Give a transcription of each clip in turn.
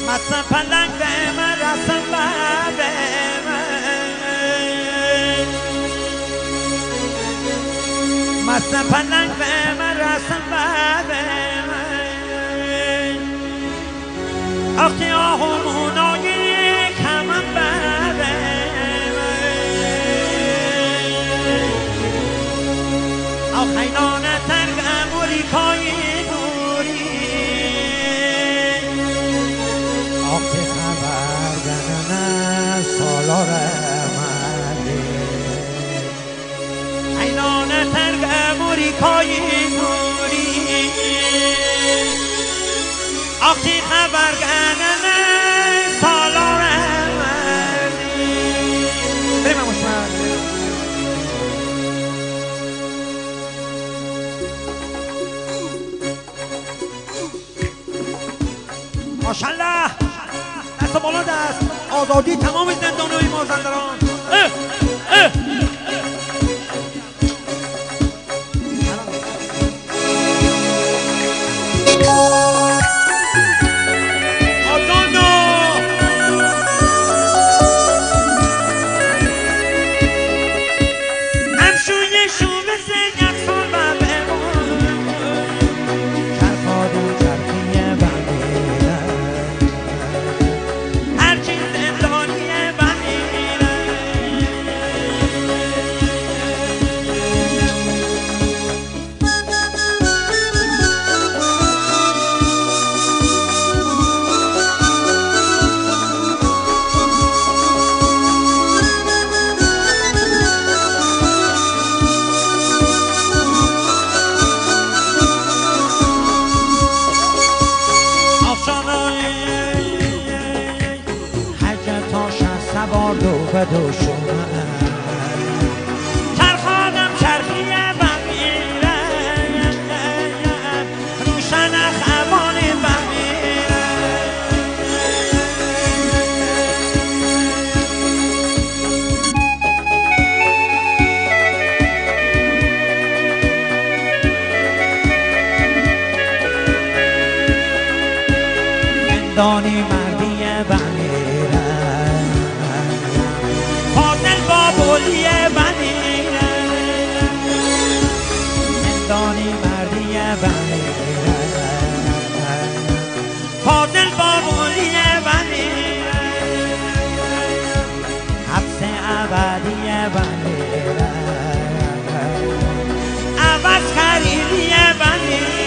مستم پلنگ به من رسم به من مستم پلنگ به من رسم به من آخی آهمونای کمم به آخینان ترگ امریکایی نوری آخی خبر گنن سالار مردی اینان ترگ امریکایی نوری آخی خبر گنن سالار مردی بریم مشمر ماشالله دست بالا دست آزادی تمام زندانهای مازندران و دوشونه چرخانم چرخیه و میره روشن خوانی و میره زندانی مردیه و میره بولیه بنیره زندانی مردیه بنیره فاضل با بولیه بنیره حبس ابدیه بنیره عوض خریدیه بنیره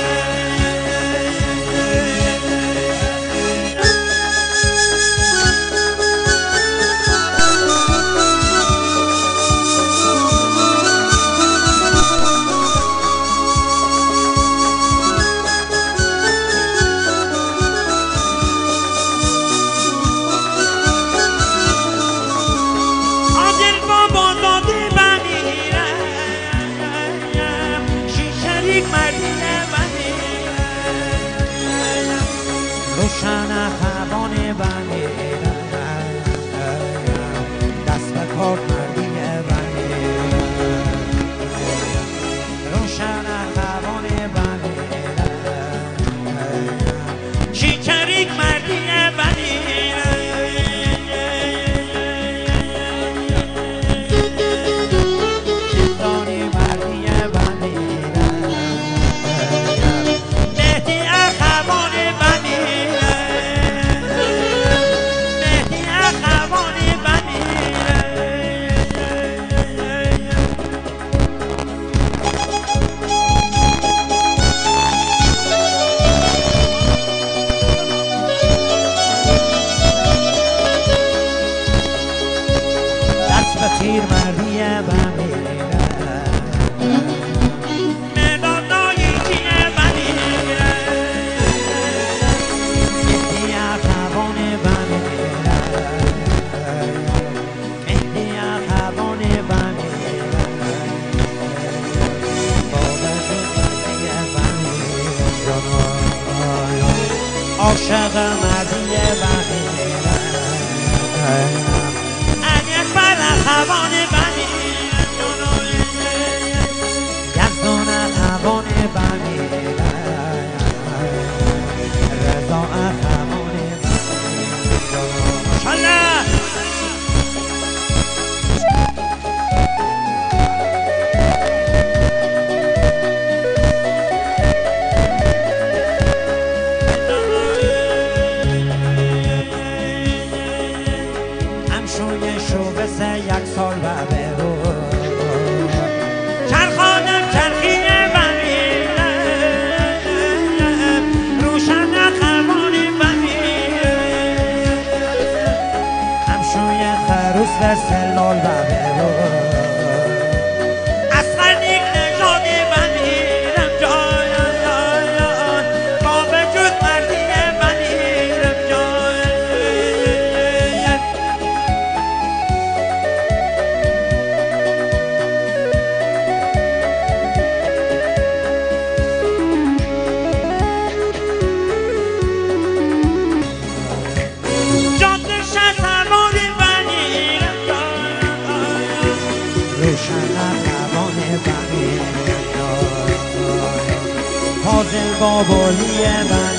روشن خوان بنیره دست به کار مردیه بنیره روشن خوان بنیره شیچریک مردیه بنیره زندانی مردیه بنیره مهدی اخوان بنیره تیر مردیه بمیره مدادای کیه بمیره مهدی اخوان بمیره مهدی اخوان بمیره عاشق مردیه بمیره خوان بمیره یزدان خوان بمیره رضا خوان بمیره مثل سلال و برون از خلیق نژاد من میرم جان با وجود مردی من میرم جان جاده شهربانی من میرم جان روشن اخوان من میرم جان حاضر بابالی من